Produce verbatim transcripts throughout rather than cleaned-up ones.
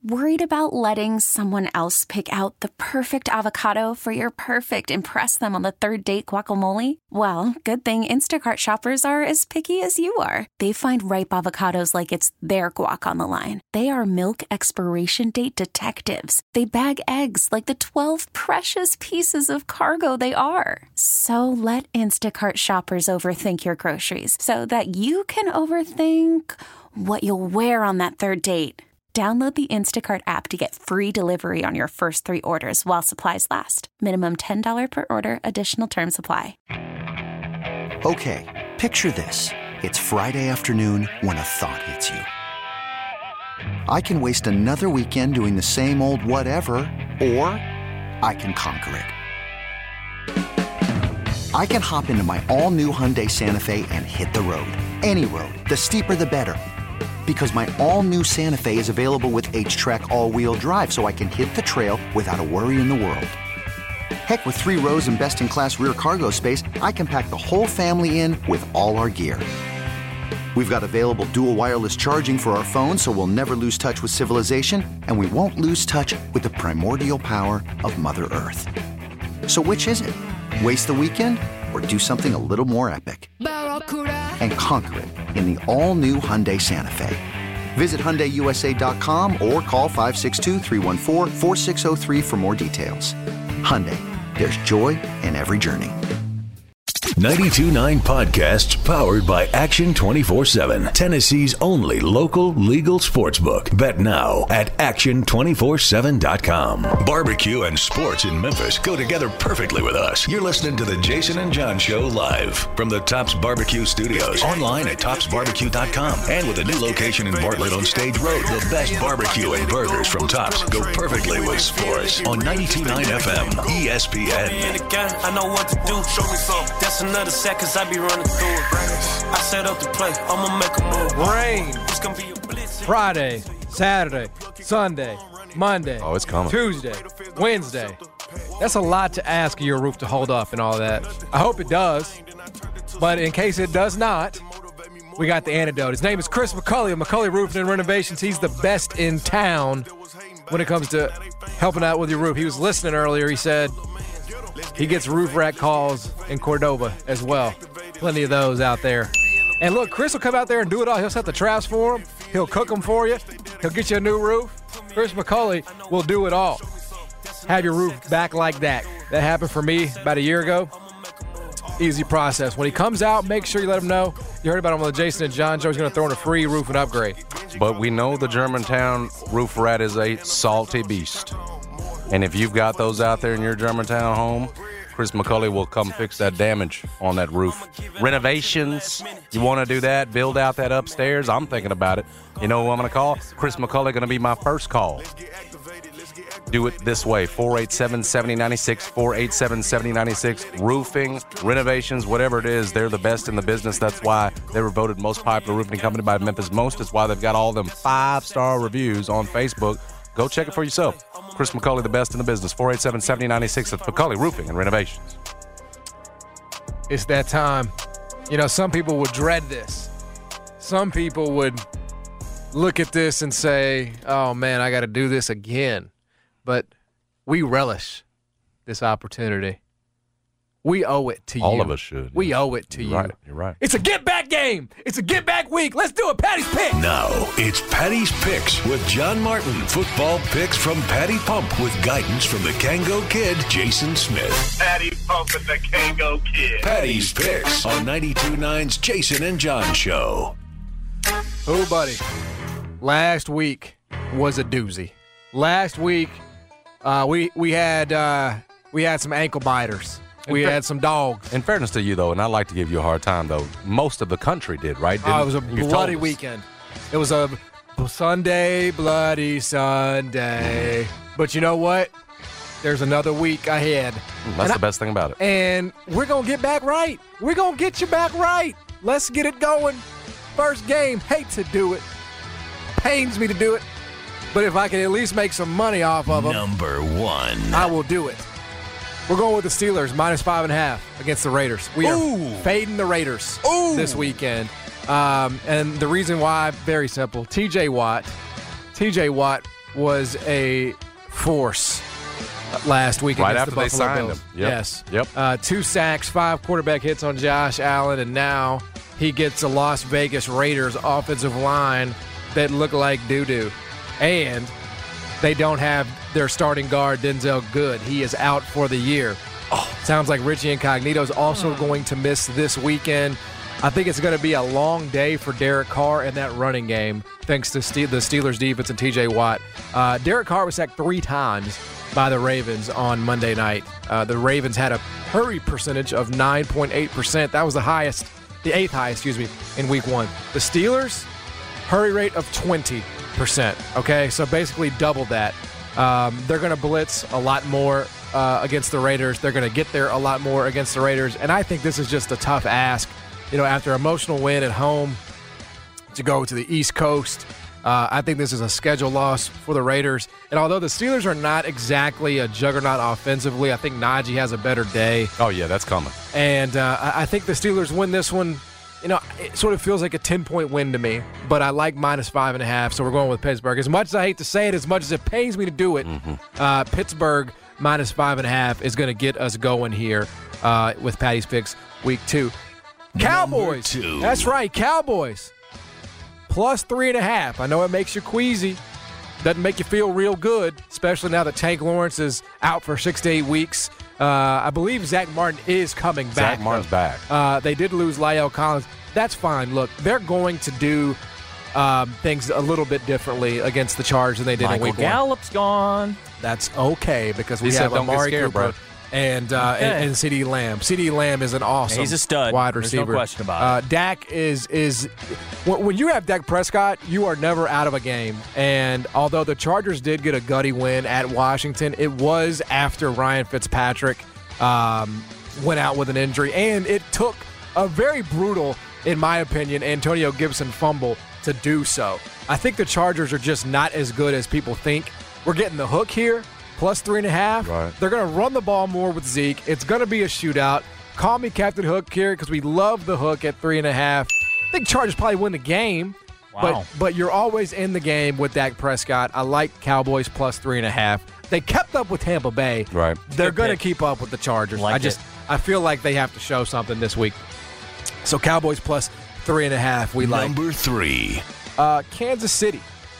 Worried about letting someone else pick out the perfect avocado for your perfect impress them on the third date guacamole? Well, good thing Instacart shoppers are as picky as you are. They find ripe avocados like it's their guac on the line. They are milk expiration date detectives. They bag eggs like the twelve precious pieces of cargo they are. So let Instacart shoppers overthink your groceries so that you can overthink what you'll wear on that third date. Download the Instacart app to get free delivery on your first three orders while supplies last. Minimum ten dollars per order. Additional terms apply. Okay, picture this. It's Friday afternoon when a thought hits you. I can waste another weekend doing the same old whatever, or I can conquer it. I can hop into my all-new Hyundai Santa Fe and hit the road. Any road. The steeper, the better. Because my all-new Santa Fe is available with H-Track all-wheel drive, so I can hit the trail without a worry in the world. Heck, with three rows and best-in-class rear cargo space, I can pack the whole family in with all our gear. We've got available dual wireless charging for our phones, so we'll never lose touch with civilization, and we won't lose touch with the primordial power of Mother Earth. So which is it? Waste the weekend or do something a little more epic? And conquer it in the all-new Hyundai Santa Fe. Visit Hyundai U S A dot com or call five six two, three one four, four six zero three for more details. Hyundai, there's joy in every journey. ninety-two point nine Podcasts powered by Action twenty-four seven. Tennessee's only local legal sportsbook. Bet now at action two four seven dot com. Barbecue and sports in Memphis go together perfectly with us. You're listening to the Jason and John Show live from the Tops Barbecue Studios. Online at tops barbecue dot com. And with a new location in Bartlett on Stage Road, the best barbecue and burgers from Tops go perfectly with sports on ninety-two point nine F M E S P N. I know what to do. Show me some. That's another seconds I be running through it. I set up the play, I'ma make a move. Rain. It's gonna be a blitz. Friday, Saturday, Sunday, Monday. Oh, it's coming. Tuesday, Wednesday. That's a lot to ask of your roof to hold up and all that. I hope it does. But in case it does not, we got the antidote. His name is Chris McCulley of McCulley Roofing and Renovations. He's the best in town when it comes to helping out with your roof. He was listening earlier. He said he gets roof rack calls in Cordova as well. Plenty of those out there. And look, Chris will come out there and do it all. He'll set the traps for them. He'll cook them for you. He'll get you a new roof. Chris McCulley will do it all. Have your roof back like that. That happened for me about a year ago. Easy process. When he comes out, make sure you let him know. You heard about him on the Jason and John Show. He's going to throw in a free roof and upgrade. But we know the Germantown roof rat is a salty beast. And if you've got those out there in your Germantown home, Chris McCulley will come fix that damage on that roof. Renovations, you want to do that, build out that upstairs, I'm thinking about it. You know who I'm going to call? Chris McCulley going to be my first call. Do it this way, four eight seven, seven oh nine six, four eight seven, seven oh nine six. Roofing, renovations, whatever it is, they're the best in the business. That's why they were voted most popular roofing company by Memphis Most. That's why they've got all them five-star reviews on Facebook. Go check it for yourself. Chris McCulley, the best in the business, four eight seven, seven oh nine six. That's McCulley Roofing and Renovations. It's that time. You know, some people would dread this. Some people would look at this and say, oh, man, I got to do this again. But we relish this opportunity. We owe it to you. All of us should. We owe it to You're you. Right. You're right. It's a get-back game. It's a get-back week. Let's do it. Patty's Pick. Now, it's Patty's Picks with John Martin. Football picks from Patty Pump with guidance from the Kango Kid, Jason Smith. Patty Pump and the Kango Kid. Patty's Picks on ninety-two point nine's Jason and John Show. Oh, buddy. Last week was a doozy. Last week, uh, we we had uh, we had some ankle biters. We had some dogs. In fairness to you, though, and I like to give you a hard time, though, most of the country did, right? Oh, it was a You've bloody told us. weekend. It was a Sunday, bloody Sunday. But you know what? There's another week ahead. Mm, That's And the I- best thing about it. And we're going to get back right. We're going to get you back right. Let's get it going. First game. Hate to do it. Pains me to do it. But if I can at least make some money off of them, Number one. I will do it. We're going with the Steelers, minus five and a half against the Raiders. We are Ooh. fading the Raiders Ooh. this weekend. Um, and the reason why, very simple. T J Watt. T J Watt was a force last week Right against after the they Buffalo signed Bills. him. Yep. Yes. Yep. Uh, two sacks, five quarterback hits on Josh Allen, and now he gets a Las Vegas Raiders offensive line that look like doo-doo. And they don't have their starting guard, Denzel Good. He is out for the year. Oh, sounds like Richie Incognito is also going to miss this weekend. I think it's going to be a long day for Derek Carr in that running game, thanks to Ste- the Steelers' defense and T J Watt. Uh, Derek Carr was sacked three times by the Ravens on Monday night. Uh, the Ravens had a hurry percentage of nine point eight percent. That was the highest, the eighth highest, excuse me, in week one. The Steelers, hurry rate of twenty percent, okay? So basically double that. Um, they're going to blitz a lot more uh, against the Raiders. They're going to get there a lot more against the Raiders. And I think this is just a tough ask. You know, after an emotional win at home to go to the East Coast, uh, I think this is a schedule loss for the Raiders. And although the Steelers are not exactly a juggernaut offensively, I think Najee has a better day. Oh, yeah, that's coming. And uh, I think the Steelers win this one. You know, it sort of feels like a ten-point win to me, but I like minus five and a half, so we're going with Pittsburgh. As much as I hate to say it, as much as it pains me to do it, mm-hmm. uh, Pittsburgh minus five and a half is going to get us going here uh, with Patty's Picks week two. Cowboys. Two. That's right, Cowboys. Plus three and a half. I know it makes you queasy. Doesn't make you feel real good, especially now that Tank Lawrence is out for six to eight weeks. Uh, I believe Zach Martin is coming back. Zach Martin's though. back. Uh, they did lose La'el Collins. That's fine. Look, they're going to do um, things a little bit differently against the Chargers than they did Michael in week Gallup's one. gone. That's okay because we He have said, "Don't get Amari scared, Cooper bro." and, uh, Okay. and and CeeDee Lamb. CeeDee Lamb is an awesome He's a stud. wide There's no receiver. question about uh, Dak is is when, when you have Dak Prescott, you are never out of a game. And although the Chargers did get a gutty win at Washington, it was after Ryan Fitzpatrick um, went out with an injury, and it took a very brutal, in my opinion, Antonio Gibson fumble to do so. I think the Chargers are just not as good as people think. We're getting the hook here, plus three and a half. Right. They're going to run the ball more with Zeke. It's going to be a shootout. Call me Captain Hook here because we love the hook at three and a half. I think Chargers probably win the game, Wow. but but you're always in the game with Dak Prescott. I like Cowboys plus three and a half. They kept up with Tampa Bay. Right. They're Good going to pick. keep up with the Chargers. Like I just it. I feel like they have to show something this week. So Cowboys plus three and a half. We like Number three. uh, Kansas City.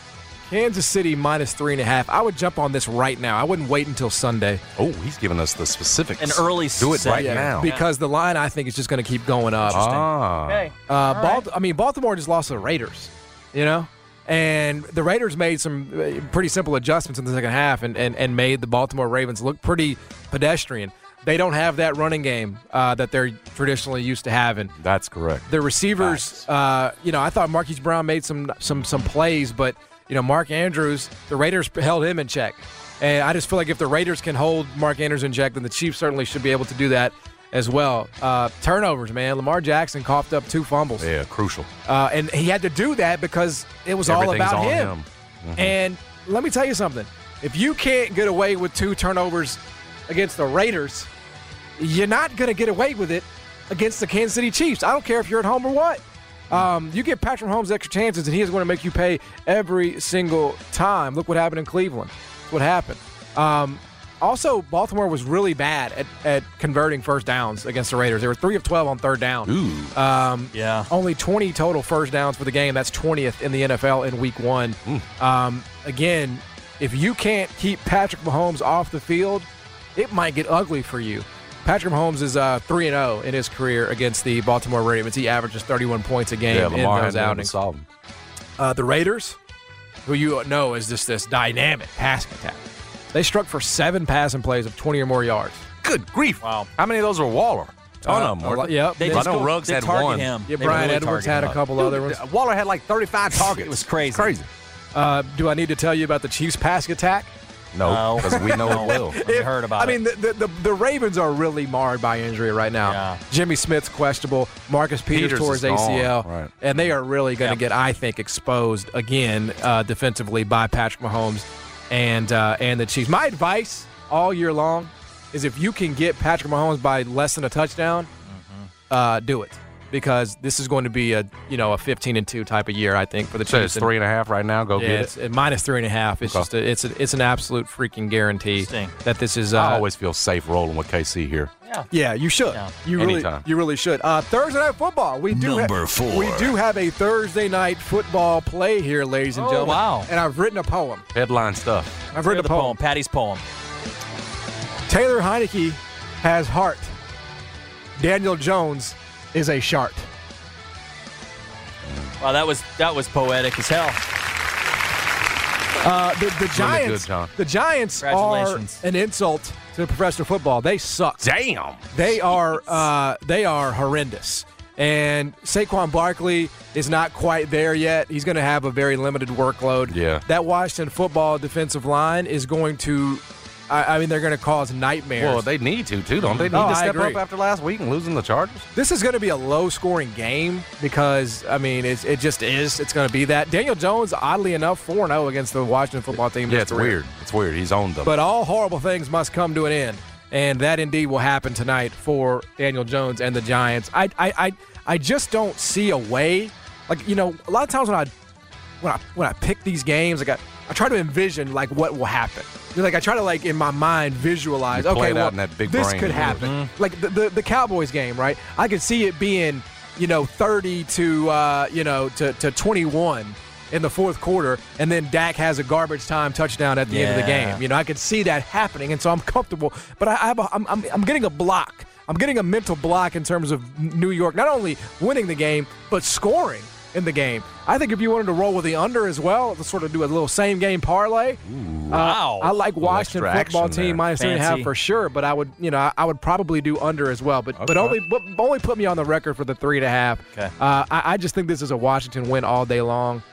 Kansas City minus three and a half. I would jump on this right now. I wouldn't wait until Sunday. Oh, he's giving us the specifics. An early Do it set. right Yeah. now. Because the line, I think, is just going to keep going up. Ah. Okay. Uh, All Balt- right. I mean, Baltimore just lost to the Raiders, you know? And the Raiders made some uh, pretty simple adjustments in the second half and, and, and made the Baltimore Ravens look pretty pedestrian. They don't have that running game uh, that they're traditionally used to having. That's correct. The receivers, uh, you know, I thought Marquise Brown made some some some plays, but, you know, Mark Andrews, the Raiders held him in check. And I just feel like if the Raiders can hold Mark Andrews in check, then the Chiefs certainly should be able to do that as well. Uh, turnovers, man. Lamar Jackson coughed up two fumbles. Yeah, crucial. Uh, and he had to do that because it was all Everything's about on him. him. Mhm. And let me tell you something. If you can't get away with two turnovers against the Raiders, you're not going to get away with it against the Kansas City Chiefs. I don't care if you're at home or what. Um, you give Patrick Mahomes extra chances, and he is going to make you pay every single time. Look what happened in Cleveland. That's what happened. Um, also, Baltimore was really bad at, at converting first downs against the Raiders. They were three of twelve on third down. Ooh. Um, Yeah. Only twenty total first downs for the game. That's twentieth in the N F L in week one. Um, again, if you can't keep Patrick Mahomes off the field, it might get ugly for you. Patrick Mahomes is uh, three and oh in his career against the Baltimore Ravens. He averages thirty-one points a game Yeah, in Lamar those had outings. solve him. Uh, the Raiders, who you know is just this dynamic passing attack, they struck for seven passing plays of twenty or more yards. Good grief. Wow. How many of those were Waller? Ton Uh, of them. a weren't lot- they? yep. They They- I just know go- Ruggs they had target one. him. Yeah, They Brian really Edwards target had him. a couple Dude, other ones. Waller had like thirty-five targets. It was crazy. Crazy. Uh, do I need to tell you about the Chiefs' pass attack? No, No. because we know it will. I heard about I mean, it. the, the, the, the Ravens are really marred by injury right now. Yeah. Jimmy Smith's questionable. Marcus Peters, Peters tore is his A C L. gone, right. And they are really going to Yeah. get, I think, exposed again uh, defensively by Patrick Mahomes and, uh, and the Chiefs. My advice all year long is if you can get Patrick Mahomes by less than a touchdown, uh, do it. because this is going to be a you know a fifteen and two type of year, I think, for the So Chiefs. it's three and a half right now. Go yeah, get it's, it. at minus three and a half. It's Okay. just a, it's a, it's an absolute freaking guarantee Sting. that this is. Uh, I always feel safe rolling with K C here. Yeah. Yeah, you should. Yeah. You really, Anytime. you really should. Uh, Thursday night football. We do Number ha- four. We do have a Thursday night football play here, ladies and Oh, gentlemen. wow. And I've written a poem. Headline stuff. I've Hear written a the poem. poem. Patty's poem. Taylor Heineke has heart. Daniel Jones is a shark. Wow, that was that was poetic as hell. Uh, the, the Giants. good, John. The Giants are Congratulations. an insult to professional football. They suck. Damn. They are uh, they are horrendous. And Saquon Barkley is not quite there yet. He's going to have a very limited workload. Yeah. That Washington football defensive line is going to, I, I mean, they're going to cause nightmares. Well, they need to, too, don't they? Need Oh, to I step agree. up after last week and losing the Chargers? This is going to be a low-scoring game because, I mean, it's, it just is. It's going to be that. Daniel Jones, oddly enough, four and oh against the Washington football team. Yeah, this it's career. weird. It's weird. He's owned them. But all horrible things must come to an end, and that indeed will happen tonight for Daniel Jones and the Giants. I, I, I, I just don't see a way. Like, you know, a lot of times when I, when I, when I pick these games, like I, I try to envision like what will happen. Like I try to like in my mind visualize. You play Okay, it well, out in that big this brain. could happen. Like the, the the Cowboys game, right? I could see it being, you know, thirty to uh, you know to to twenty-one in the fourth quarter, and then Dak has a garbage time touchdown at the end of the Yeah. game. You know, I could see that happening, and so I'm comfortable. But I, I have a, I'm, I'm I'm getting a block. I'm getting a mental block in terms of New York not only winning the game but scoring in the game. I think if you wanted to roll with the under as well, to sort of do a little same game parlay. Wow. Uh, I like Little Washington extra football action team there. minus three and a half Fancy. for sure. But I would, you know, I, I would probably do under as well. But but Okay. only but only put me on the record for the three and a half. Okay. Uh, I, I just think this is a Washington win all day long.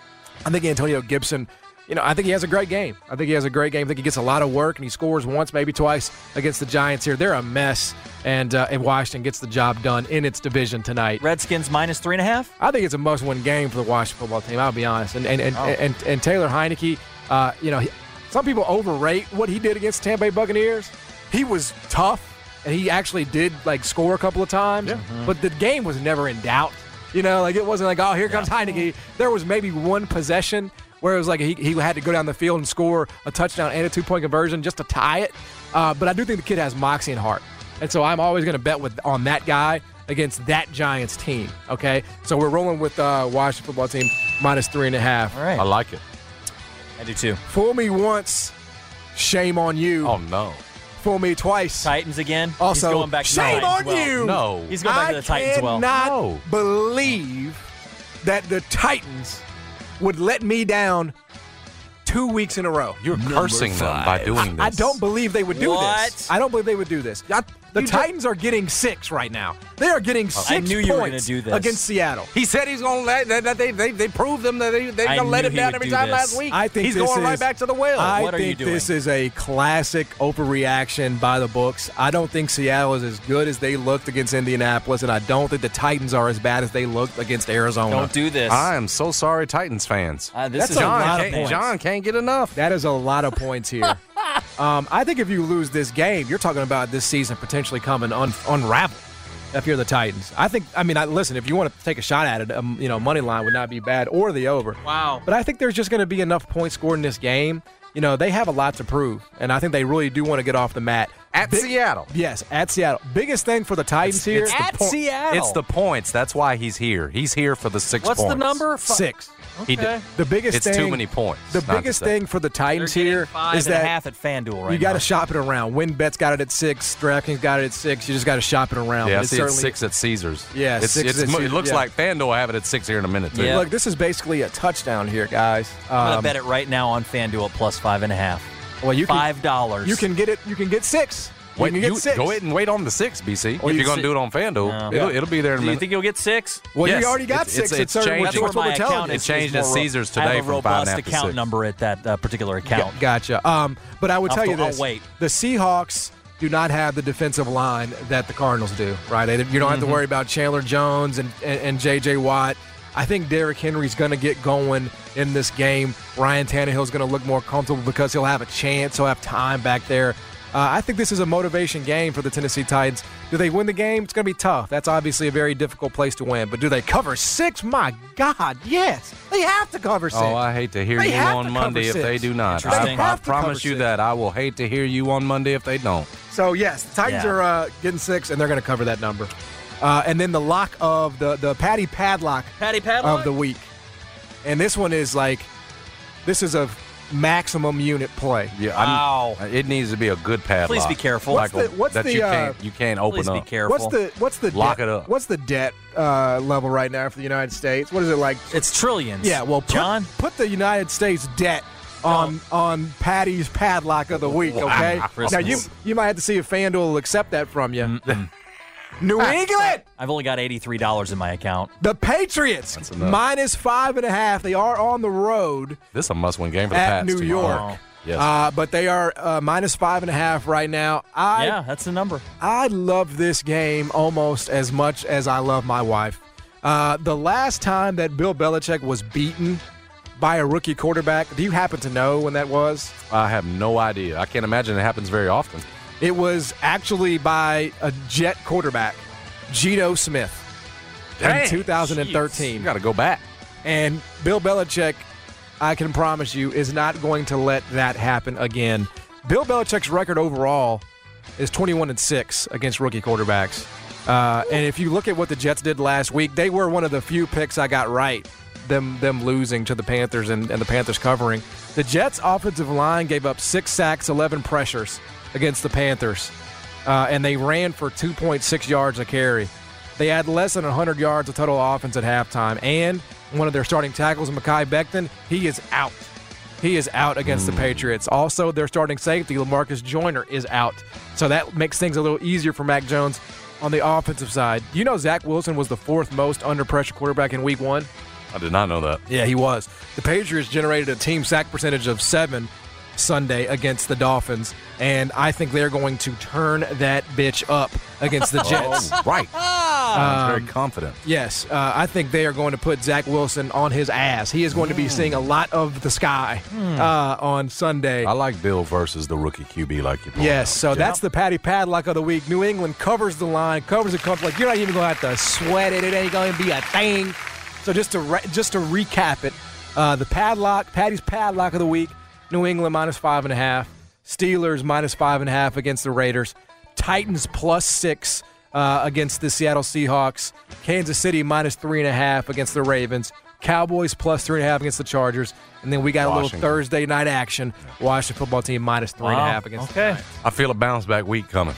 I think Antonio Gibson, you know, I think he has a great game. I think he has a great game. I think he gets a lot of work, and he scores once, maybe twice against the Giants here. They're a mess, and uh, and Washington gets the job done in its division tonight. Redskins minus three and a half. I think it's a must-win game for the Washington football team. I'll be honest. And and and, Oh. and, and Taylor Heineke, uh, you know, he, some people overrate what he did against the Tampa Bay Buccaneers. He was tough, and he actually did like score a couple of times. But the game was never in doubt. You know, like it wasn't like, oh, here comes Heineke. There was maybe one possession where it was like he, he had to go down the field and score a touchdown and a two-point conversion just to tie it. Uh, but I do think the kid has moxie and heart. And so I'm always going to bet with on that guy against that Giants team, okay? So we're rolling with uh, Washington football team minus three and a half. All right. I like it. I do too. Fool me once, shame on you. Oh, no. Fool me twice. Titans again. Also, He's going back to the shame Titans on well. you. No. He's going back to the Titans I well. cannot No. believe that the Titans would let me down two weeks in a row. You're cursing them by five. doing this. I don't believe they would do What? this. I don't believe they would do this. I- the You Titans are getting six right now. They are getting six I knew you were points gonna do this. against Seattle. He said he's going to let that, that they they they proved them that they they I going to let knew him he down would every do time this. last week. I think he's this going right is- back to the well. I What are you think doing? this is a classic overreaction by the books. I don't think Seattle is as good as they looked against Indianapolis, and I don't think the Titans are as bad as they looked against Arizona. Don't do this. I am so sorry, Titans fans. Uh, this That's is a John, lot of can't, points. John can't get enough. That is a lot of points here. um, I think if you lose this game, you're talking about this season potentially coming un- unraveled. If you're the Titans, I think. I mean, I, listen. If you want to take a shot at it, um, you know, money line would not be bad, or the over. Wow. But I think there's just going to be enough points scored in this game. You know, they have a lot to prove, and I think they really do want to get off the mat At Big- Seattle. Yes, at Seattle. Biggest thing for the Titans here. It's the At po- Seattle. It's the points. That's why he's here. He's here for the six What's points. the number? Fi- six. He did. The biggest It's thing. too many points. The not to biggest say. thing for the They're Titans getting here five is and a that half at FanDuel right you got now. to shop it around. WinBet's got it at six. DraftKings got it at six. You just got to shop it around. Yeah, I It's see it's certainly- six at Caesars. Yeah, it's, six it's, at mo- Caesars, It looks yeah. like FanDuel will have it at six here in a minute, too. Yeah. Look, this is basically a touchdown here, guys. I'm gonna Um, bet it right now on FanDuel at plus five and a half. Well, you can, Five dollars. you can get it. You can get six. Wait, you can get you, six. go ahead and wait on the six, B C. Or if you you're going to sit- do it on FanDuel, No. it'll, Yeah. it'll be there in a Do you minute. think you'll get six? Well, Yes, you already got it's- six. it's- it's certain- changed. That's That's what what we're my telling account you. It is- changed is at more- Caesars I have today a from five and a robust half to account six. number at that uh, particular Yeah, account. gotcha. Um, but I would I'll tell you have to- this: I'll wait. the Seahawks do not have the defensive line that the Cardinals do. Right? They- You don't have to worry about Chandler Jones and and, and J J Watt. I think Derrick Henry's going to get going in this game. Ryan Tannehill's going to look more comfortable because he'll have a chance. He'll have time back there. Uh, I think this is a motivation game for the Tennessee Titans. Do they win the game? It's going to be tough. That's obviously a very difficult place to win. But do they cover six? My God, yes. They have to cover six. Oh, I hate to hear They you have on to Monday cover if they six. do not. Interesting. I, I have to cover promise you six. that. I will hate to hear you on Monday if they don't. So, yes, the Titans Yeah. are uh, getting six, and they're going to cover that number. Uh, and then the lock of the, the Patty Padlock Patty Padlock of the week. And this one is like, this is a maximum unit play. Yeah, Wow. I'm- it needs to be a good padlock. Please be careful. Like What's the- what's that the, you uh, can't you can't open Please be up. careful. What's the what's the Lock debt, it up. What's the debt uh, level right now for the United States? What is it like? It's trillions. Yeah, well, put, John. put the United States debt on on Patty's Padlock of the week, okay? Wow. Now you you might have to see if FanDuel will accept that from you. New England, I've only got eighty-three dollars in my account. the Patriots That's enough. minus five and a half. They are on the road This is a must-win game for the at Pats. New too. York. Oh. Yes. Uh, but they are uh, minus five and a half right now. I Yeah, that's the number. I love this game almost as much as I love my wife. Uh, the last time that Bill Belichick was beaten by a rookie quarterback, do you happen to know when that was? I have no idea. I can't imagine it happens very often. It was actually by a Jet quarterback, Geno Smith, Dang, in two thousand thirteen. You got to go back. And Bill Belichick, I can promise you, is not going to let that happen again. Bill Belichick's record overall is twenty-one and six against rookie quarterbacks. Uh, and if you look at what the Jets did last week, they were one of the few picks I got right, them them losing to the Panthers and, and the Panthers covering. The Jets' offensive line gave up six sacks, eleven pressures against the Panthers, uh, and they ran for two point six yards a carry. They had less than one hundred yards of total offense at halftime, and one of their starting tackles, Mekhi Becton, he is out. He is out against the Patriots. Also, their starting safety, LaMarcus Joyner, is out. So that makes things a little easier for Mac Jones on the offensive side. You know Zach Wilson was the fourth most under-pressure quarterback in week one? I did not know that. Yeah, he was. The Patriots generated a team sack percentage of seven Sunday against the Dolphins, and I think they're going to turn that bitch up against the Jets. Oh, right. I'm very confident. Yes, uh, I think they are going to put Zach Wilson on his ass. He is going to be seeing a lot of the sky uh, on Sunday. I like Bill versus the rookie Q B like you pointed Yes, out. so that's the Patty Padlock of the week. New England covers the line, covers it comfortably. Like, you're not even going to have to sweat it. It ain't going to be a thing. So just to re- just to recap it, uh, the Padlock, Patty's Padlock of the week, New England minus five and a half. Steelers minus five and a half against the Raiders. Titans plus six uh, against the Seattle Seahawks. Kansas City minus three and a half against the Ravens. Cowboys plus three and a half against the Chargers. And then we got Washington. a little Thursday night action. Washington football team minus three and a Wow. half against the Okay. Giants. I feel a bounce back week coming.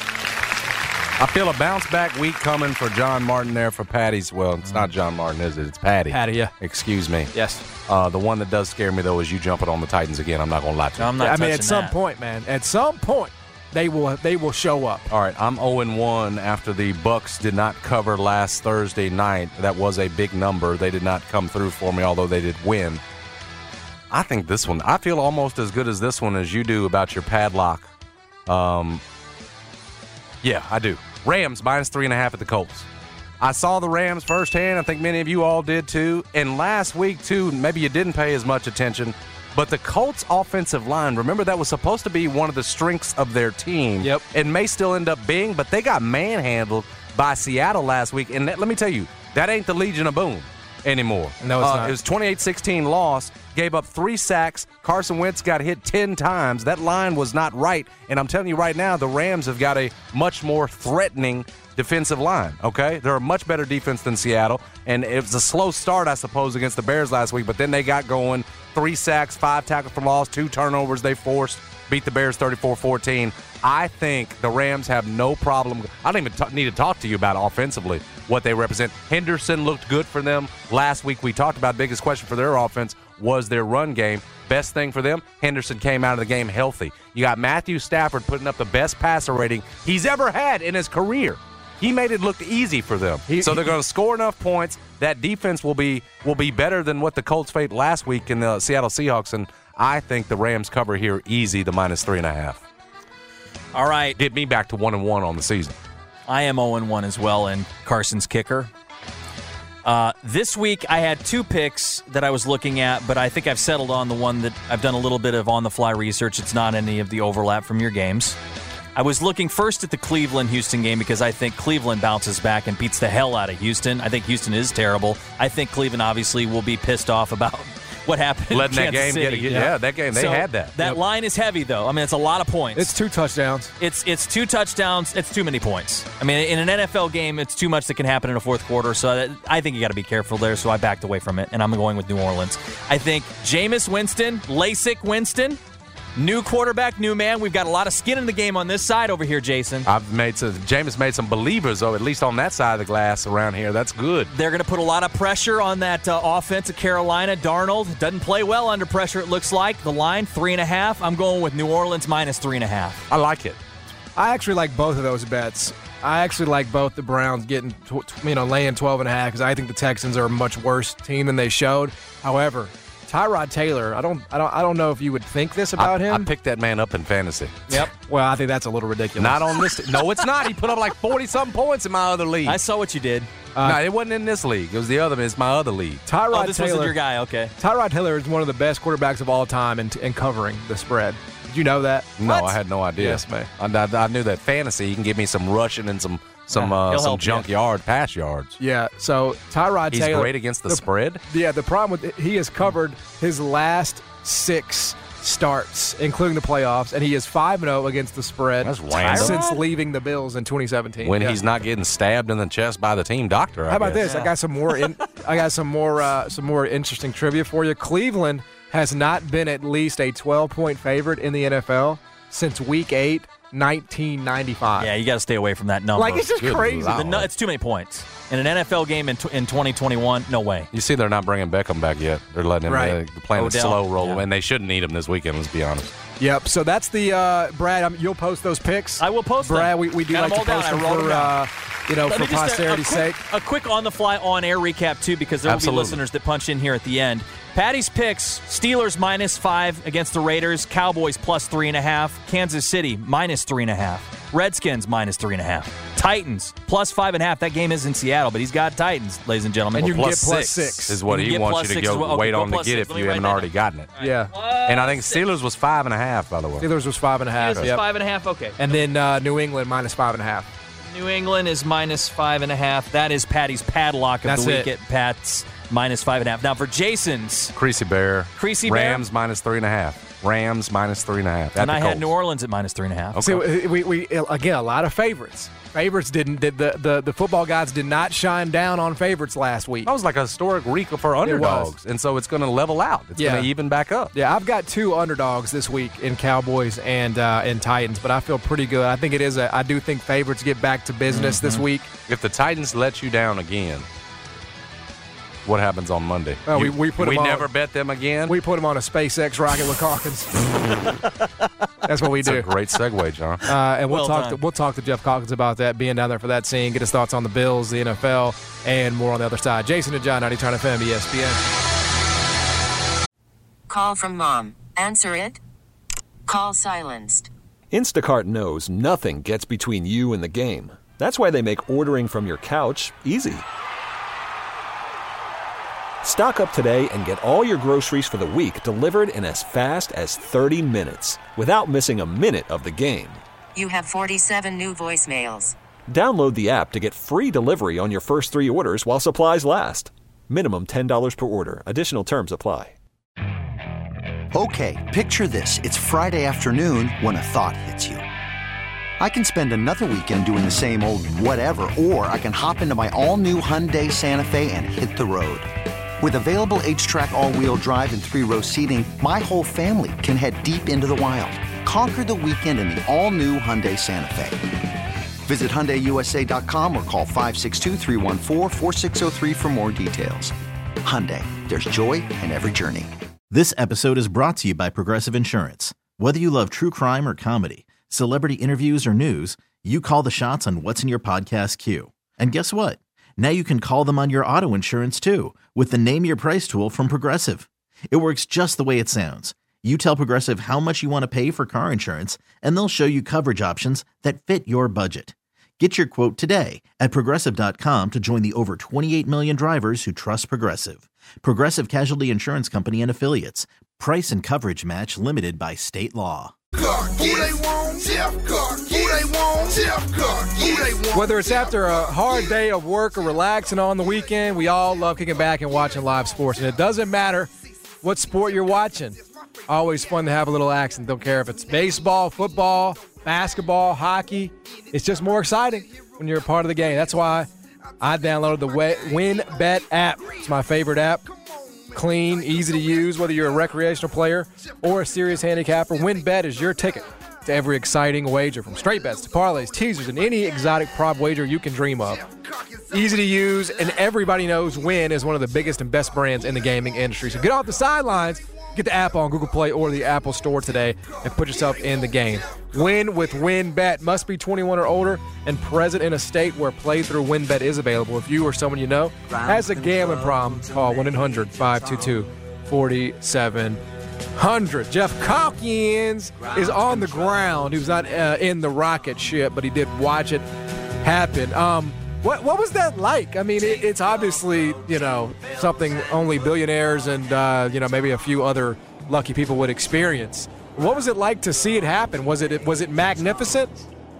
I feel a bounce back week coming for John Martin there for Patty's. Well, it's not John Martin, is it? It's Patty. Patty, yeah. Excuse me. Yes. Uh, the one that does scare me, though, is you jumping on the Titans again. I'm not going to lie to you. I'm not I mean, touching at some that. point, man, at some point, they will they will show up. All right, I'm oh and one after the Bucks did not cover last Thursday night. That was a big number. They did not come through for me, although they did win. I think this one, I feel almost as good as this one as you do about your padlock. Um, yeah, I do. Rams minus three and a half at the Colts. I saw the Rams firsthand. I think many of you all did too. And last week, too, maybe you didn't pay as much attention, but the Colts offensive line, remember that was supposed to be one of the strengths of their team. Yep. It may still end up being, but they got manhandled by Seattle last week. And that, let me tell you, that ain't the Legion of Boom anymore. No, it's Uh, not. It was twenty-eight sixteen loss, gave up three sacks. Carson Wentz got hit ten times. That line was not right. And I'm telling you right now, the Rams have got a much more threatening defensive line, okay? They're a much better defense than Seattle. And it was a slow start, I suppose, against the Bears last week, but then they got going. Three sacks, five tackles for loss, two turnovers they forced, beat the Bears thirty-four fourteen. I think the Rams have no problem. I don't even t- need to talk to you about offensively what they represent. Henderson looked good for them. Last week we talked about biggest question for their offense was their run game. Best thing for them, Henderson came out of the game healthy. You got Matthew Stafford putting up the best passer rating he's ever had in his career. He made it look easy for them. He- so they're going to score enough points. That defense will be will be better than what the Colts faced last week in the Seattle Seahawks. And I think the Rams cover here easy, the minus three and a half. All right. Get me back to one and one on the season. I am oh and one as well in Carson's kicker. Uh, this week, I had two picks that I was looking at, but I think I've settled on the one that I've done a little bit of on-the-fly research. It's not any of the overlap from your games. I was looking first at the Cleveland-Houston game because I think Cleveland bounces back and beats the hell out of Houston. I think Houston is terrible. I think Cleveland obviously will be pissed off about what happened Letting in that Kansas game City. get, yeah. yeah, that game, they So had that. That Yep. line is heavy, though. I mean, it's a lot of points. It's two touchdowns. It's it's two touchdowns. It's too many points. I mean, in an N F L game, it's too much that can happen in a fourth quarter. So that, I think you got to be careful there. So I backed away from it, and I'm going with New Orleans. I think Jameis Winston, LASIK Winston, new quarterback, new man. We've got a lot of skin in the game on this side over here, Jason. I've made some. Jameis made some believers, though, at least on that side of the glass around here. That's good. They're going to put a lot of pressure on that uh, offense of Carolina. Darnold doesn't play well under pressure, it looks like. The line, three and a half. I'm going with New Orleans minus three and a half. I like it. I actually like both of those bets. I actually like both the Browns getting, you know, laying twelve and a half because I think the Texans are a much worse team than they showed. However, Tyrod Taylor, I don't, I don't, I don't know if you would think this about I, him. I picked that man up in fantasy. Yep. Well, I think that's a little ridiculous. Not on this. No, it's not. He put up like forty-something points in my other league. I saw what you did. Uh, no, it wasn't in this league. It was the other. It's my other league. Tyrod Oh, this Taylor, wasn't your guy. Okay. Tyrod Taylor is one of the best quarterbacks of all time in, in covering the spread. Did you know that? No, What? I had no idea. Yes, man. I, I, I knew that fantasy. You can give me some rushing and some some Yeah, uh, he'll some help you. junk yard pass yards. Yeah. So Tyrod He's Taylor, great against the, spread. Yeah. The problem with he has covered his last six starts, including the playoffs, and he is five and zero against the spread That's random. since leaving the Bills in twenty seventeen. When Yeah. he's not getting stabbed in the chest by the team doctor. I How about guess. this? I got some more. In, I got some more. Uh, some more interesting trivia for you. Cleveland has not been at least a twelve point favorite in the N F L since Week Eight, nineteen ninety-five. Yeah, you got to stay away from that number. Like it's just Good crazy. Lord. The nu- it's too many points. In an N F L game in, t- in twenty twenty-one, no way. You see, they're not bringing Beckham back yet. They're letting him Right. they're playing the Odell. slow roll, Yeah. and they shouldn't need him this weekend. Let's be honest. Yep. So that's the uh, Brad. Um, you'll post those picks. I will post them. Brad, we, we do Got like them to all post down. them I wrote for them down. uh, you know Let for me just, uh, posterity's a quick, sake. A quick on-the-fly, on-air recap, too, because there will Absolutely. be listeners that punch in here at the end. Patty's picks, Steelers minus five against the Raiders, Cowboys plus three and a half, Kansas City minus three and a half, Redskins minus three and a half, Titans plus five and a half. That game is in Seattle, but he's got Titans, ladies and gentlemen. And you can Plus get plus six, six. is what You can he get wants plus you to six go as well. Okay, wait go on to plus get six. if Let me you write haven't that already down. gotten it. Yeah. And I think Steelers was five and a half, by the way. Steelers was five and a half. Steelers was Yep. five and a half. Okay. And then uh, New England minus five and a half. New England is minus five and a half. That is Patty's padlock of That's the week it. at Pat's minus five and a half. Now for Jason's, Creasy Bear. Creasy Bear? Rams minus three and a half. Rams minus three and a half. At and the I had Colts. New Orleans at minus three and a half. See, we, we again a lot of favorites. Favorites didn't did the, the the football gods did not shine down on favorites last week. That was like a historic week for underdogs, and so it's going to level out. It's Yeah. going to even back up. Yeah, I've got two underdogs this week in Cowboys and uh, and Titans, but I feel pretty good. I think it is a. I do think favorites get back to business this week. If the Titans let you down again, what happens on Monday? Well, You- we- we put we them on- never bet them again. We put them on a SpaceX rocket with Calkins. That's what we It's do. a great segue, John. Uh, and we'll Well talk. done. To, we'll talk to Jeff Calkins about that, being down there for that scene, get his thoughts on the Bills, the N F L, and more on the other side. Jason and John, ninety-nine F M, E S P N. Call from mom. Answer it. Call silenced. Instacart knows nothing gets between you and the game. That's why they make ordering from your couch easy. Stock up today and get all your groceries for the week delivered in as fast as thirty minutes without missing a minute of the game. You have forty-seven new voicemails. Download the app to get free delivery on your first three orders while supplies last. Minimum ten dollars per order. Additional terms apply. Okay, picture this. It's Friday afternoon when a thought hits you. I can spend another weekend doing the same old whatever, or I can hop into my all-new Hyundai Santa Fe and hit the road. With available H-Track all-wheel drive and three-row seating, my whole family can head deep into the wild. Conquer the weekend in the all-new Hyundai Santa Fe. Visit Hyundai U S A dot com or call five six two, three one four, four six zero three for more details. Hyundai, there's joy in every journey. This episode is brought to you by Progressive Insurance. Whether you love true crime or comedy, celebrity interviews or news, you call the shots on what's in your podcast queue. And guess what? Now you can call them on your auto insurance too with the Name Your Price tool from Progressive. It works just the way it sounds. You tell Progressive how much you want to pay for car insurance, and they'll show you coverage options that fit your budget. Get your quote today at Progressive dot com to join the over twenty-eight million drivers who trust Progressive. Progressive Casualty Insurance Company and Affiliates. Price and coverage match limited by state law. Whether it's after a hard day of work or relaxing on the weekend, we all love kicking back and watching live sports. And it doesn't matter what sport you're watching. Always fun to have a little action. Don't care if it's baseball, football, basketball, hockey. It's just more exciting when you're a part of the game. That's why I downloaded the WynnBET app. It's my favorite app. Clean, easy to use, whether you're a recreational player or a serious handicapper. WynnBET is your ticket to every exciting wager, from straight bets to parlays, teasers, and any exotic prop wager you can dream of. Easy to use, and everybody knows Wynn is one of the biggest and best brands in the gaming industry. So get off the sidelines, get the app on Google Play or the Apple Store today, and put yourself in the game. Win with WynnBET. Must be twenty-one or older and present in a state where playthrough WynnBET is available. If you or someone you know has a gambling problem, call one eight hundred five two two four seven zero zero. Jeff Calkins is on the ground. He was not uh, in the rocket ship, but he did watch it happen. Um, what what was that like? I mean, it, it's obviously, you know, something only billionaires and, uh, you know, maybe a few other lucky people would experience. What was it like to see it happen? Was it was it magnificent?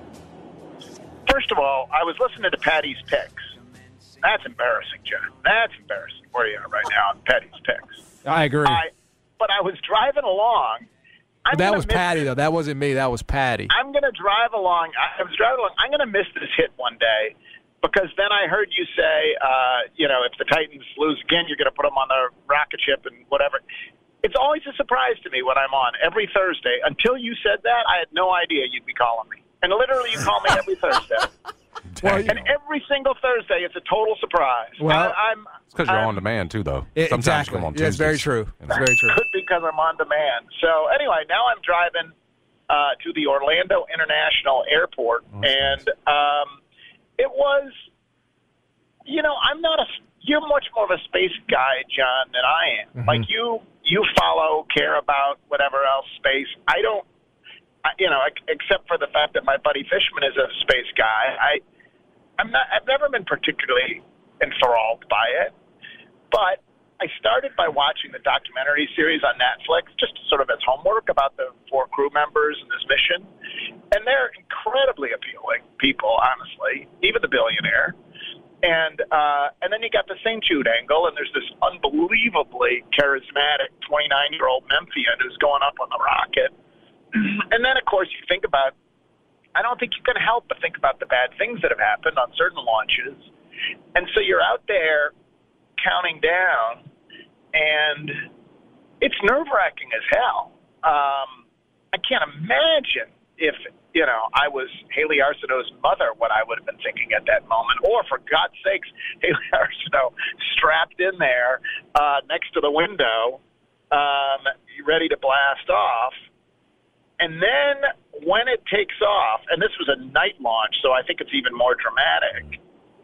First of all, I was listening to Patty's picks. That's embarrassing, John. That's embarrassing where you are right now on Patty's picks. I agree. I, but I was driving along. I'm that was miss, Patty, though. That wasn't me. That was Patty. I'm going to drive along. I was driving along. I'm going to miss this hit one day because then I heard you say, uh, you know, if the Titans lose again, you're going to put them on the rocket ship and whatever. It's always a surprise to me when I'm on every Thursday. Until you said that, I had no idea you'd be calling me. And literally, you call me every Thursday. Well, and every single Thursday, it's a total surprise. Well, I, I'm it's because you're I'm, on demand, too, though. It, Sometimes exactly. you come on yeah, Tuesdays. It's very true. You know? It's very true. Could be because I'm on demand. So anyway, now I'm driving uh, to the Orlando International Airport, oh, and um, it was, you know, I'm not a, you're much more of a space guy, John, than I am. Mm-hmm. Like you, you follow, care about whatever else space. I don't, I, you know, except for the fact that my buddy Fishman is a space guy. I, I'm not, I've never been particularly enthralled by it, but I started by watching the documentary series on Netflix, just sort of as homework about the four crew members and this mission. And they're incredibly appealing people, honestly, even the billionaire. And uh, and then you got the Saint Jude angle, and there's this unbelievably charismatic twenty-nine-year-old Memphian who's going up on the rocket. And then, of course, you think about, I don't think you can help but think about the bad things that have happened on certain launches. And so you're out there counting down, and it's nerve-wracking as hell. Um, I can't imagine if, you know, I was Haley Arsenault's mother, what I would have been thinking at that moment. Or, for God's sakes, Haley Arsenault strapped in there uh, next to the window, um, ready to blast off. And then when it takes off, and this was a night launch, so I think it's even more dramatic,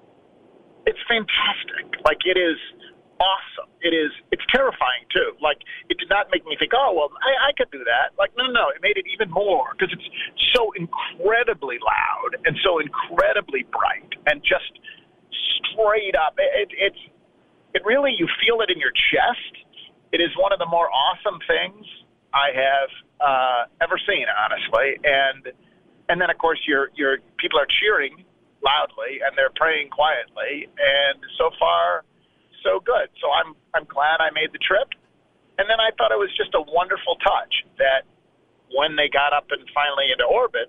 it's fantastic. Like, it is awesome. It is, it's terrifying, too. Like, it did not make me think, oh, well, I, I could do that. Like, no, no, no. It made it even more because it's so incredibly loud and so incredibly bright and just straight up. It, it, it's, it really, you feel it in your chest. It is one of the more awesome things I have uh, ever seen, honestly. And and then, of course, your your people are cheering loudly and they're praying quietly. And so far, so good. So I'm I'm glad I made the trip. And then I thought it was just a wonderful touch that when they got up and finally into orbit,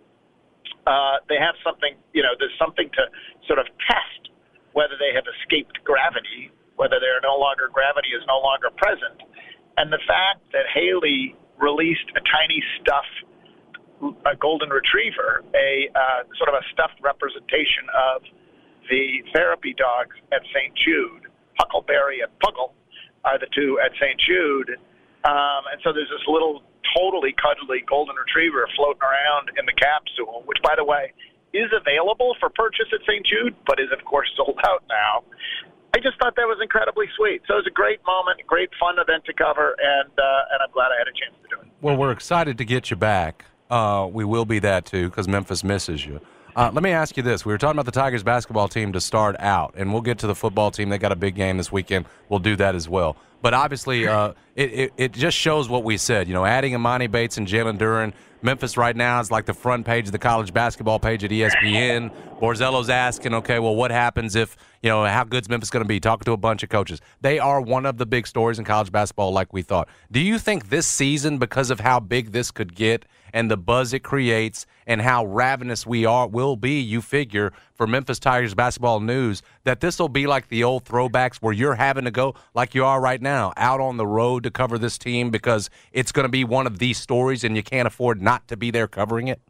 uh, they have something, you know, there's something to sort of test whether they have escaped gravity, whether they're no longer, gravity is no longer present. And the fact that Haley released a tiny stuffed a golden retriever, a uh, sort of a stuffed representation of the therapy dogs at Saint Jude, Huckleberry and Puggle are the two at Saint Jude. Um, and so there's this little totally cuddly golden retriever floating around in the capsule, which, by the way, is available for purchase at Saint Jude, but is, of course, sold out now. I just thought that was incredibly sweet. So it was a great moment, a great fun event to cover, and uh, and I'm glad I had a chance to do it. Well, we're excited to get you back. Uh, we will be that, too, because Memphis misses you. Uh, let me ask you this. We were talking about the Tigers basketball team to start out, and we'll get to the football team. They got a big game this weekend. We'll do that as well. But obviously, uh, it, it, it just shows what we said. You know, adding Imani Bates and Jalen Duren. Memphis right now is like the front page of the college basketball page at E S P N. Borzello's asking, okay, well, what happens if, you know, how good's Memphis going to be? Talking to a bunch of coaches. They are one of the big stories in college basketball like we thought. Do you think this season, because of how big this could get and the buzz it creates and how ravenous we are will be, you figure, for Memphis Tigers basketball news, that this will be like the old throwbacks where you're having to go, like you are right now, out on the road to cover this team because it's going to be one of these stories and you can't afford not to be there covering it?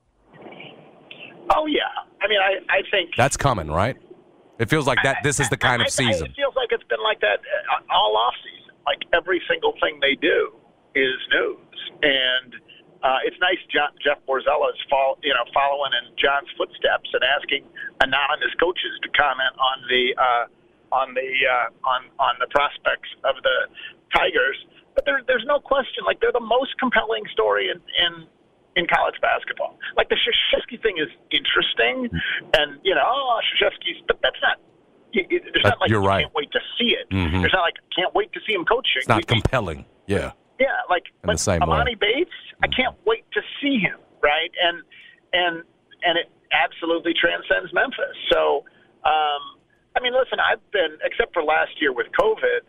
Oh, yeah. I mean, I, I think... That's coming, right? It feels like that. This is the kind I, of season. I, it feels like it's been like that all off season. Like every single thing they do is news. And uh, it's nice John, Jeff Borzello is follow, you know, following in John's footsteps and asking anonymous coaches to comment on the uh, on the uh, on on the prospects of the Tigers. But there, there's no question. Like they're the most compelling story in. in in college basketball. Like the Krzyzewski thing is interesting, and, you know, oh, Krzyzewski's, but that's not, it, it, there's not like You're you right. can't wait to see it. Mm-hmm. There's not like, can't wait to see him coaching. It's not we, compelling. Yeah. Yeah, like, In but the same Imani way. Bates, I can't wait to see him, right? And, and, and it absolutely transcends Memphis. So, um, I mean, listen, I've been, except for last year with COVID,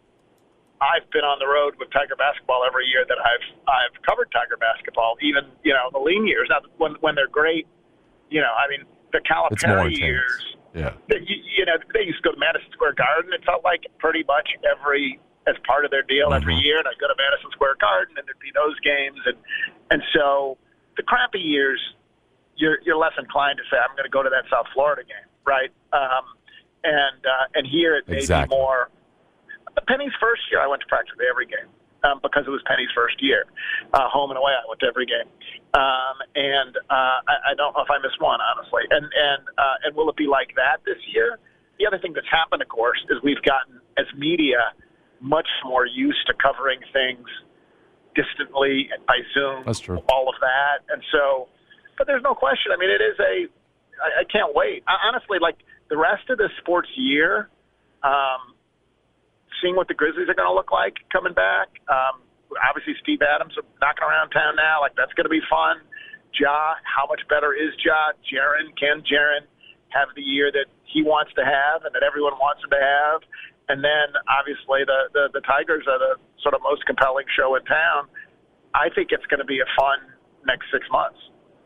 I've been on the road with Tiger basketball every year that I've I've covered Tiger basketball, even, you know, the lean years. Now, when when they're great, you know, I mean, the Calipari years, yeah. They, you, you know, they used to go to Madison Square Garden. It felt like pretty much every, as part of their deal Mm-hmm. every year, and I'd go to Madison Square Garden, and there'd be those games. And and so the crappy years, you're you're less inclined to say, I'm going to go to that South Florida game, right? Um, and uh, and here it may Exactly. be more. Penny's first year, I went to practically every game um, because it was Penny's first year. Uh, home and away, I went to every game. Um, and uh, I, I don't know if I missed one, honestly. And and uh, and will it be like that this year? The other thing that's happened, of course, is we've gotten, as media, much more used to covering things distantly by Zoom. That's true. All of that. And so, but there's no question. I mean, it is a, I, I can't wait. I, honestly, like the rest of the sports year, um, seeing what the Grizzlies are going to look like coming back. Um, obviously, Steve Adams are knocking around town now. Like, that's going to be fun. Ja, how much better is Ja? Jaren, can Jaren have the year that he wants to have and that everyone wants him to have? And then, obviously, the, the, the Tigers are the sort of most compelling show in town. I think it's going to be a fun next six months.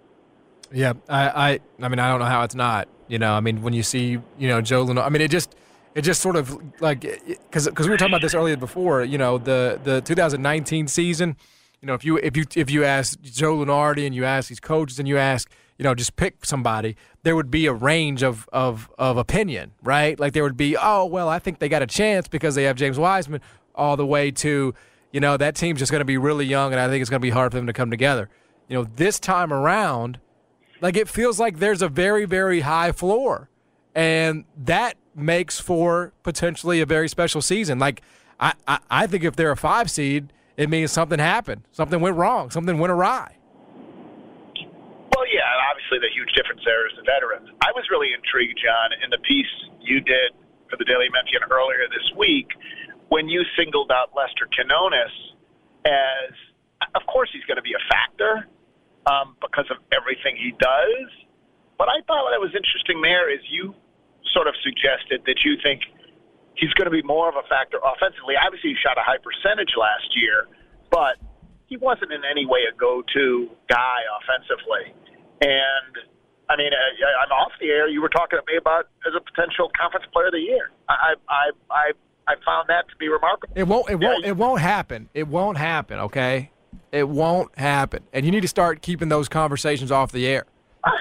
Yeah, I, I, I mean, I don't know how it's not. You know, I mean, when you see, you know, Joe Lunardi, I mean, it just – It just sort of like, because because we were talking about this earlier before, you know, the, the two thousand nineteen season, you know, if you if you if you ask Joe Lunardi and you ask these coaches and you ask, you know, just pick somebody, there would be a range of of of opinion, right? Like there would be, oh well, I think they got a chance because they have James Wiseman, all the way to, you know, that team's just going to be really young and I think it's going to be hard for them to come together. You know, this time around, like it feels like there's a very very high floor, and that makes for potentially a very special season. Like, I, I, I think if they're a five seed, it means something happened. Something went wrong. Something went awry. Well, yeah, and obviously the huge difference there is the veterans. I was really intrigued, John, in the piece you did for the Daily Memphian earlier this week when you singled out Lester Quinones as, of course he's going to be a factor um, because of everything he does. But I thought what was interesting there is you sort of suggested that you think he's going to be more of a factor offensively. Obviously, he shot a high percentage last year, but he wasn't in any way a go-to guy offensively. And, I mean, I, I'm off the air. You were talking to me about as a potential conference player of the year. I I I, I found that to be remarkable. It won't. It won't. It won't happen. It won't happen. Okay, it won't happen. And you need to start keeping those conversations off the air.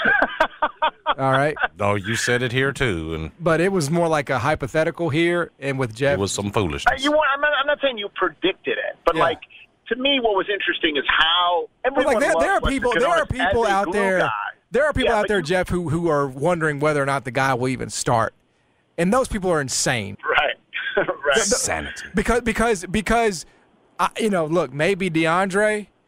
All right. No, you said it here too, and but it was more like a hypothetical here, and with Jeff, it was some foolishness. Uh, you want, I'm, not, I'm not saying you predicted it, but Yeah. like to me, what was interesting is how But everyone like there, loves there are Lester people, there Quinones are people as a out glue there, guy. there are people Yeah, out but there, you- Jeff, who who are wondering whether or not the guy will even start, and those people are insane. Right. right. Sanity. Because because because, I, you know, look, maybe DeAndre,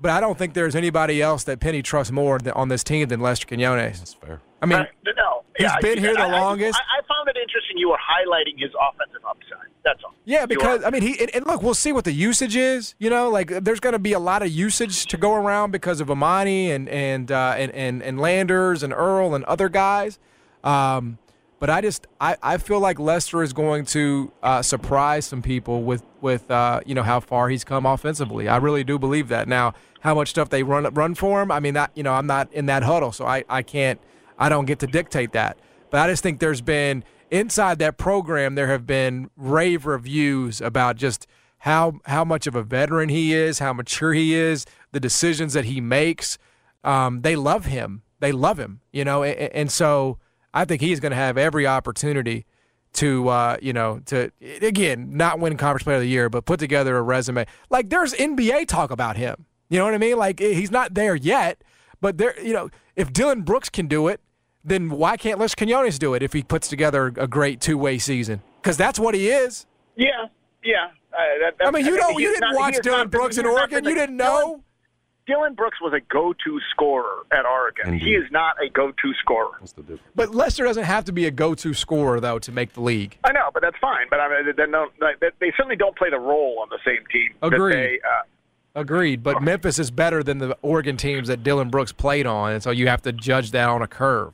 but I don't think there's anybody else that Penny trusts more than, on this team than Lester Quinones. That's fair. I mean, uh, no, he's yeah, been I, here the I, longest. I, I found it interesting you were highlighting his offensive upside. That's all. Yeah, because, I mean, he and, and look, we'll see what the usage is. You know, like there's going to be a lot of usage to go around because of Amani and and uh, and, and and Landers and Earl and other guys. Um, but I just I, I feel like Lester is going to uh, surprise some people with with uh, you know how far he's come offensively. I really do believe that. Now, how much stuff they run run for him, I mean, that you know, I'm not in that huddle, so I, I can't I don't get to dictate that. But I just think there's been inside that program there have been rave reviews about just how how much of a veteran he is, how mature he is, the decisions that he makes. Um, they love him. They love him. You know, and, and so. I think he's going to have every opportunity to, uh, you know, to, again, not win Conference Player of the Year, but put together a resume. Like, there's N B A talk about him. You know what I mean? Like, he's not there yet, but there, you know, if Dylan Brooks can do it, then why can't Les Quinones do it if he puts together a great two-way season? Because that's what he is. Yeah, yeah. Uh, that, that, I mean, you I know, you didn't not, watch Dylan Brooks in Oregon. You didn't know. Dylan, Dylan Brooks was a go-to scorer at Oregon. Indeed. He is not a go-to scorer. But Lester doesn't have to be a go-to scorer, though, to make the league. I know, but that's fine. But I mean, they, don't, they certainly don't play the role on the same team. Agreed. They, uh, Agreed. But Memphis is better than the Oregon teams that Dylan Brooks played on, and so you have to judge that on a curve.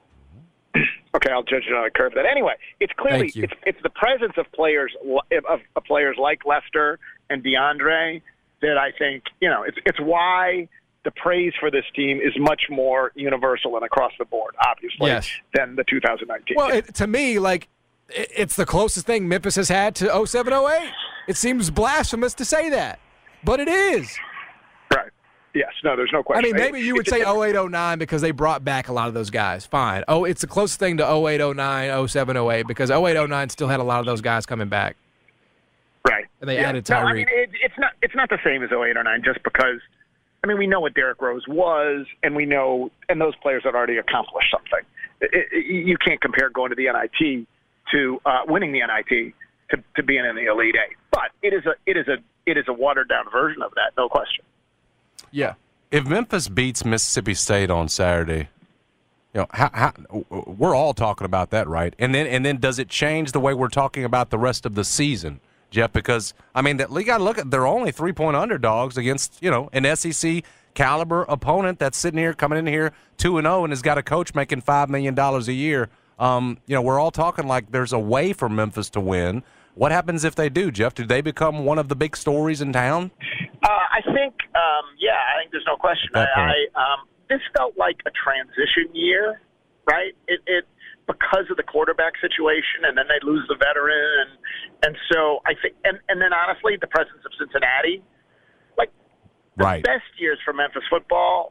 Okay, I'll judge it on a curve. But anyway, it's clearly it's, it's the presence of players of, of players like Lester and DeAndre that I think, you know, it's it's why the praise for this team is much more universal and across the board, obviously, yes. than the two thousand nineteen. Well, it, to me, like, it, it's the closest thing Memphis has had to oh seven oh eight. It seems blasphemous to say that, but it is. Right. Yes. No, there's no question. I mean, maybe you would say oh eight oh nine because they brought back a lot of those guys. Fine. Oh, it's the closest thing to oh eight oh nine, oh seven oh eight because oh eight oh nine still had a lot of those guys coming back. Right. And they yeah. added No, Tyreek. I mean, it, it's not it's not the same as oh eight oh nine just because, I mean, we know what Derrick Rose was, and we know, and those players had already accomplished something. It, it, you can't compare going to the N I T to uh, winning the N I T to, to being in the Elite Eight. But it is a it is a it is a watered down version of that, no question. Yeah. If Memphis beats Mississippi State on Saturday, you know, how, how, we're all talking about that, right? And then and then does it change the way we're talking about the rest of the season, Jeff? Because I mean, that, you got to look at they're only three point underdogs against, you know, an S E C caliber opponent that's sitting here coming in here two and zero and has got a coach making five million dollars a year. Um, you know, we're all talking like there's a way for Memphis to win. What happens if they do, Jeff? Do they become one of the big stories in town? Uh, I think, um, yeah, I think there's no question. I, I um, this felt like a transition year, right? It, it because of the quarterback situation, and then they lose the veteran, and and so I think, and, and then honestly, the presence of Cincinnati, like the right. best years for Memphis football,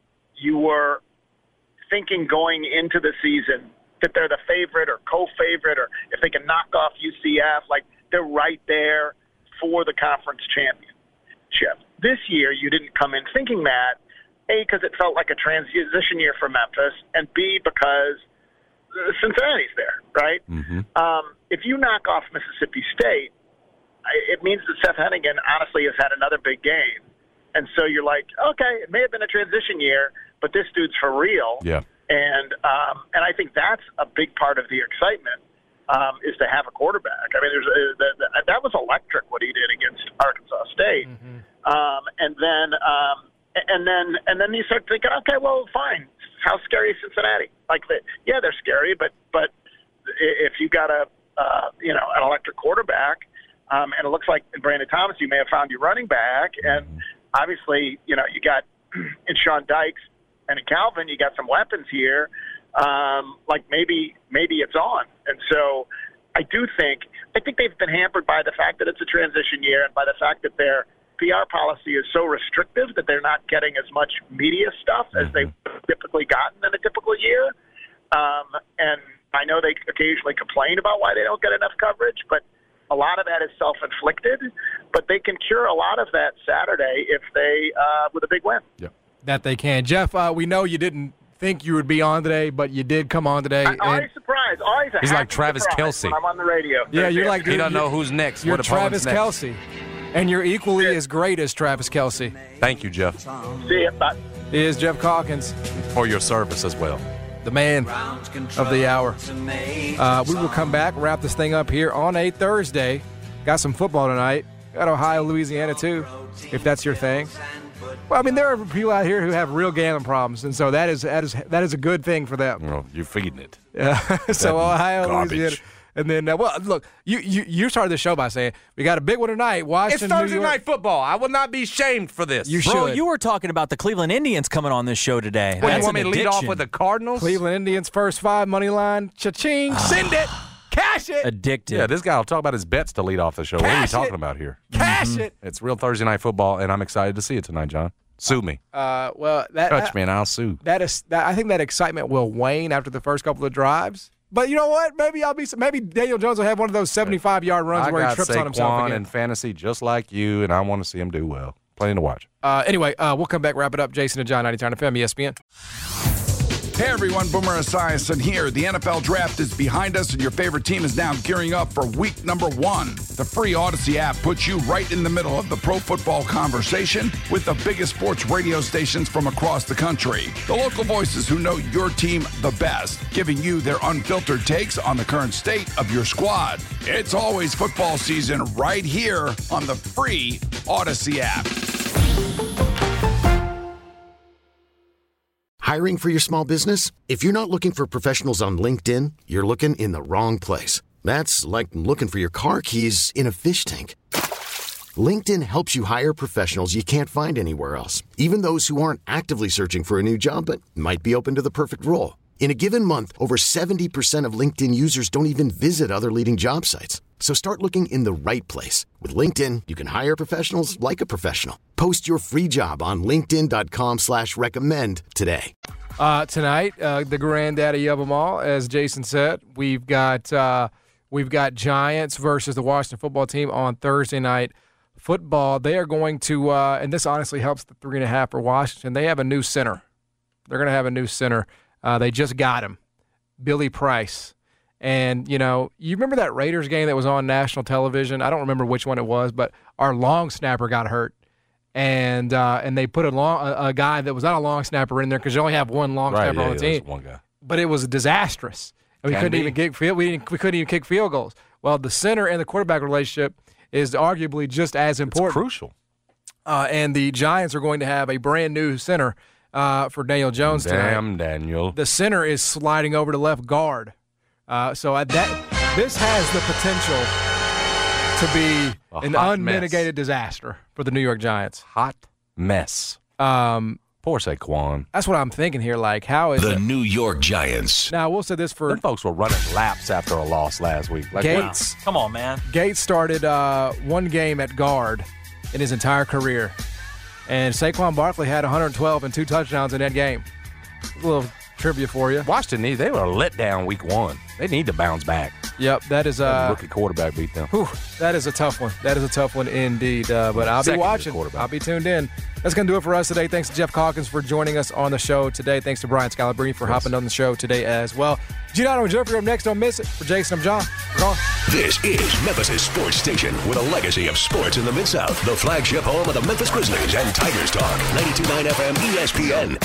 you were thinking going into the season that they're the favorite or co-favorite, or if they can knock off U C F, like they're right there for the conference championship. This year, you didn't come in thinking that, A, because it felt like a transition year for Memphis, and B, because Cincinnati's there, right? Mm-hmm. Um, if you knock off Mississippi State, it means that Seth Hennigan honestly has had another big game. And so you're like, okay, it may have been a transition year, but this dude's for real. Yeah. And um, and I think that's a big part of the excitement um, is to have a quarterback. I mean, there's a, the, the, that was electric what he did against Arkansas State. Mm-hmm. Um, and then um, and then and then you start thinking, okay, well, fine. How scary is Cincinnati? Like, the, yeah, they're scary, but but if you got a uh, you know an electric quarterback, um, and it looks like in Brandon Thomas, you may have found your running back, and obviously, you know, you got in Sean Dykes. And in Calvin, you got some weapons here. Um, like maybe, maybe it's on. And so, I do think I think they've been hampered by the fact that it's a transition year, and by the fact that their P R policy is so restrictive that they're not getting as much media stuff as they've typically gotten in a typical year. Um, and I know they occasionally complain about why they don't get enough coverage, but a lot of that is self-inflicted. But they can cure a lot of that Saturday if they uh, with a big win. Yeah. That they can. Jeff, uh, we know you didn't think you would be on today, but you did come on today. I, always surprised. Always a He's like Travis Kelce Kelce. When I'm on the radio. Yeah, you're like he doesn't know who's next. You're what Travis next. Kelce. And you're equally as great as Travis Kelce. Thank you, Jeff. See ya. Bye. Is Jeff Calkins. For your service as well. The man of the hour. Uh, we will come back, wrap this thing up here on a Thursday. Got some football tonight. Got Ohio, Louisiana, too, if that's your thing. Well, I mean, there are people out here who have real gambling problems, and so that is that is that is a good thing for them. Well, you're feeding it. Yeah. So Ohio, garbage. Louisiana. And then, uh, well, look, you, you you started the show by saying we got a big one tonight. Washington, It's Thursday New York. night football. I will not be shamed for this. You Bro, should. you were talking about the Cleveland Indians coming on this show today. Well, you That's want me an to lead off addiction. with the Cardinals? Cleveland Indians first five money line. Cha-ching. Send it. Cash it. Addicted. Yeah, this guy will talk about his bets to lead off the show. What are we Cash talking it. about here? Cash it. It's real Thursday night football, and I'm excited to see it tonight, John. Sue me. Uh, well, that Touch that, me, and I'll sue. that is that. I think that excitement will wane after the first couple of drives. But you know what? Maybe I'll be. Maybe Daniel Jones will have one of those seventy-five yard runs I where he got trips on himself Saquon again. in fantasy just like you, and I want to see him do well. Plenty to watch. Uh, anyway, uh, we'll come back, wrap it up. Jason and John, ninety-nine F M, E S P N. Hey everyone, Boomer Esiason here. The N F L Draft is behind us, and your favorite team is now gearing up for week number one. The free Odyssey app puts you right in the middle of the pro football conversation with the biggest sports radio stations from across the country. The local voices who know your team the best, giving you their unfiltered takes on the current state of your squad. It's always football season right here on the free Odyssey app. Hiring for your small business? If you're not looking for professionals on LinkedIn, you're looking in the wrong place. That's like looking for your car keys in a fish tank. LinkedIn helps you hire professionals you can't find anywhere else, even those who aren't actively searching for a new job but might be open to the perfect role. In a given month, over seventy percent of LinkedIn users don't even visit other leading job sites. So start looking in the right place. With LinkedIn, you can hire professionals like a professional. Post your free job on linkedin.com slash recommend today. Uh, tonight, uh, the granddaddy of them all, as Jason said, we've got uh, we've got Giants versus the Washington football team on Thursday night football. They are going to, uh, and this honestly helps the three and a half for Washington. They have a new center. They're going to have a new center. Uh, they just got him, Billy Price. And, you know, you remember that Raiders game that was on national television? I don't remember which one it was, but our long snapper got hurt. And uh, and they put a long a, a guy that was not a long snapper in there because you only have one long Right, snapper yeah, on the yeah, team. there's one guy. But it was disastrous. And we Can couldn't be. even kick field. We, didn't, we couldn't even kick field goals. Well, the center and the quarterback relationship is arguably just as important. It's crucial. Uh, and the Giants are going to have a brand new center uh, for Daniel Jones tonight. Damn, Daniel. The center is sliding over to left guard. Uh, so I, that this has the potential to be A an hot unmitigated disaster for the New York Giants. Hot mess. Um, Poor Saquon. that's what I'm thinking here. Like, how is The it? New York Giants. Now, we'll say this for Them folks were running laps after a loss last week. Like, Gates. Come on, man. Gates started uh, one game at guard in his entire career. And Saquon Barkley had one hundred twelve and two touchdowns in that game. A little trivia for you. Washington needs, they were let down week one. They need to bounce back. Yep, that is That uh, rookie quarterback beat them. whew, that is a tough one. That is a tough one indeed. Uh, but I'll Second be year watching. quarterback. I'll be tuned in. That's going to do it for us today. Thanks to Jeff Calkins for joining us on the show today. Thanks to Brian Scalabrine for hopping on the show today as well. Gianno and Jeffrey up next. Don't miss it. For Jason, I'm John. We're gone. This is Memphis' sports station with a legacy of sports in the Mid-South. The flagship home of the Memphis Grizzlies and Tigers Talk. ninety-two point nine F M E S P N.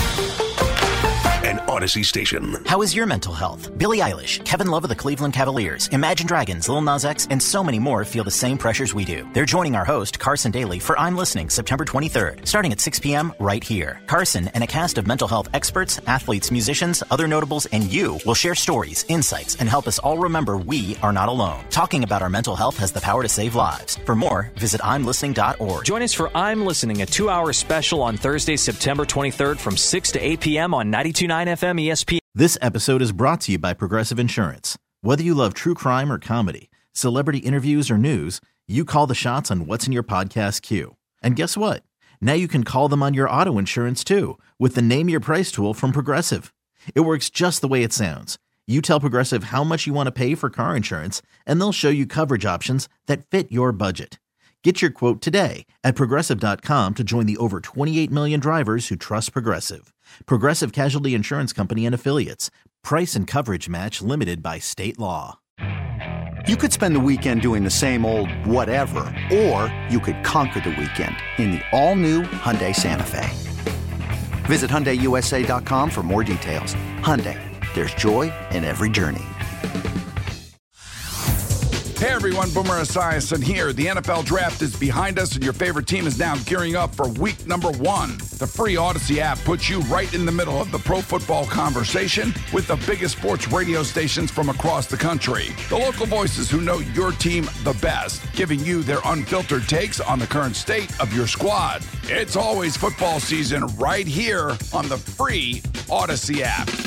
An Odyssey station. How is your mental health? Billie Eilish, Kevin Love of the Cleveland Cavaliers, Imagine Dragons, Lil Nas X, and so many more feel the same pressures we do. They're joining our host, Carson Daly, for I'm Listening, September twenty-third, starting at six p.m. right here. Carson and a cast of mental health experts, athletes, musicians, other notables, and you will share stories, insights, and help us all remember we are not alone. Talking about our mental health has the power to save lives. For more, visit I'm listening dot org. Join us for I'm Listening, a two-hour special on Thursday, September twenty-third from six to eight p.m. on ninety-two point nine F M E S P N. This episode is brought to you by Progressive Insurance. Whether you love true crime or comedy, celebrity interviews or news, you call the shots on what's in your podcast queue. And guess what? Now you can call them on your auto insurance too with the Name Your Price tool from Progressive. It works just the way it sounds. You tell Progressive how much you want to pay for car insurance, and they'll show you coverage options that fit your budget. Get your quote today at Progressive dot com to join the over twenty-eight million drivers who trust Progressive. Progressive Casualty Insurance Company and Affiliates. Price and coverage match limited by state law. You could spend the weekend doing the same old whatever, or you could conquer the weekend in the all-new Hyundai Santa Fe. Visit Hyundai U S A dot com for more details. Hyundai, there's joy in every journey. Hey everyone, Boomer Esiason here. The N F L Draft is behind us and your favorite team is now gearing up for week number one. The free Odyssey app puts you right in the middle of the pro football conversation with the biggest sports radio stations from across the country. The local voices who know your team the best, giving you their unfiltered takes on the current state of your squad. It's always football season right here on the free Odyssey app.